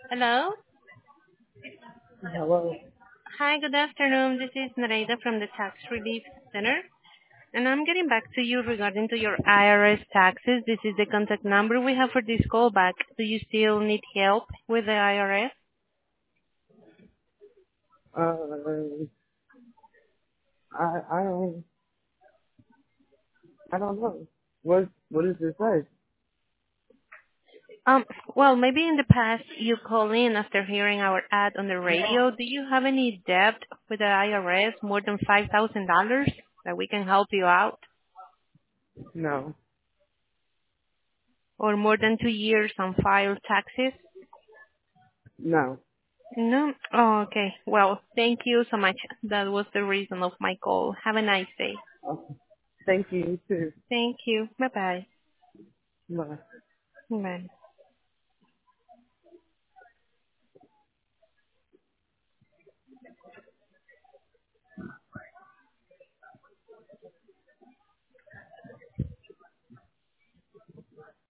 Hello. Hello. Hi, good afternoon. This is Nareda from the Tax Relief Center, and I'm getting back to you regarding to your IRS taxes. This is the contact number we have for this callback. Do you still need help with the IRS? Uh, I don't know. What does it say? Um, well, maybe in the past you call in after hearing our ad on the radio. Do you have any debt with the IRS more than $5,000 that we can help you out, No, or more than 2 years on filed taxes? no. No? Oh, okay. Well, thank you so much. That was the reason of my call. Have a nice day. Okay. Thank you too. Thank you. Bye-bye. Bye. Bye.